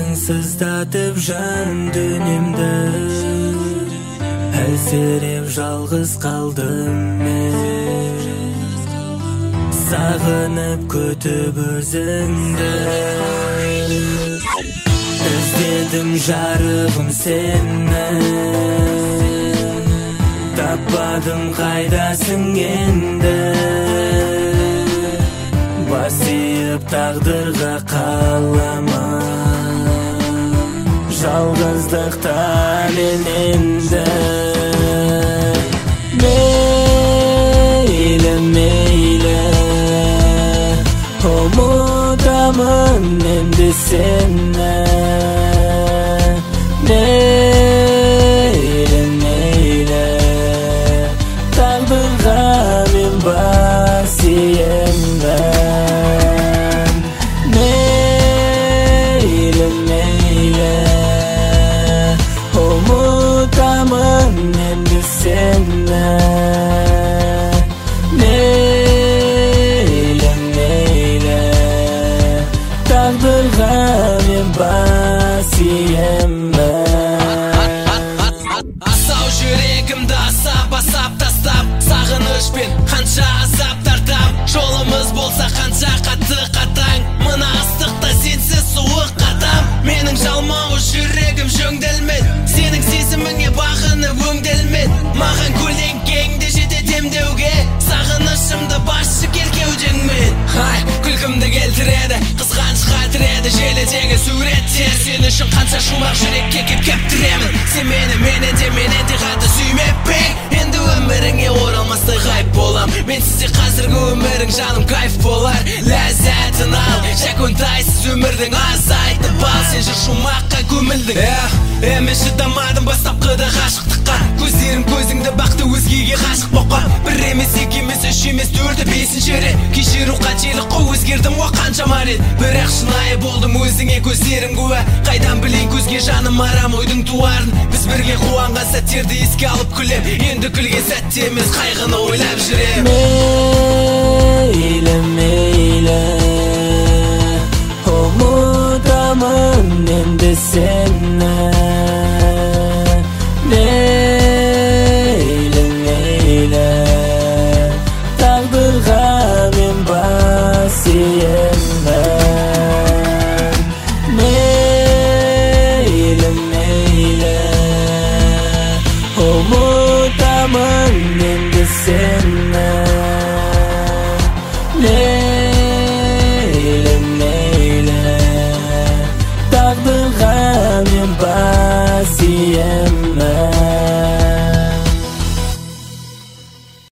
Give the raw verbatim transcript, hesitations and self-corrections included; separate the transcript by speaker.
Speaker 1: Сен сыздатып жан дүниемді, әлсіреп жалғыз қалдым мен. Сағынып күтіп өзіңді, іздедім жарығым сені, таппадым қайдасың енді. Басиып тағдырға қалама, жалғыздықта мен енді. Мейлі, мейлі, ұмытамын енді сені. Мейлі, мейлі, тағдырға мен бас иемін. Мейлі, мейлі, ұмытамын енді сені. Мейлі, мейлі, тағдырға мен бас иемін.
Speaker 2: Асау жүрегімді асап-асап тастап, сағынышпен қанша азап тартам. Жолымыз болса қанша қатты қатаң, мына ыстықта сенсіз суық қатам. Менің жалмауы жүрегім жөнделмеді, сенің сезіміңе бағынып өңделмеді. Маған көлеңкеңде жете демдеуге, сағынышымды басшы кел кеудеңмен. Ай, күлкімді келтіреді, қызғаныш қатыреді желідегі суреттер. Сен үшін қанша шумақ жүрекке кеп кептіремін. Сен мені менен де менен де қатты сүймеп пе? Енді өміріңе оралмастай ғайып болам. Мен сізде қазіргі өмірің жаным кайф болар. Ләззатын ал, шәкөнтайсыз өмірдің азайтып ал. Сен жыр шумаққа көмілдің. Әме шыдамадым бастапқыда ғашықтыққа, көздерім көзіңді бақты өзгеге ғашық боққан. Бір емес, екі емес, үш емес, төрті, бесінші рет кешіру қателік қой, өзгердім о қаншама рет. Бірақ шынайы болдым өзіңе, көздерім куә. Қайдан білейін көзге жаным арам ойдың туарын. Біз бірге қуанған сәттерді еске алып күлем, енді күлген сәтте емес қайғыны ойлап жүрем.
Speaker 1: Мейлі, мейлі, ұмытамын енді сені. Мейлі, мейлі, тағдырға мен бас иемін. Мейлі, мейлі, ұмытамын енді сені.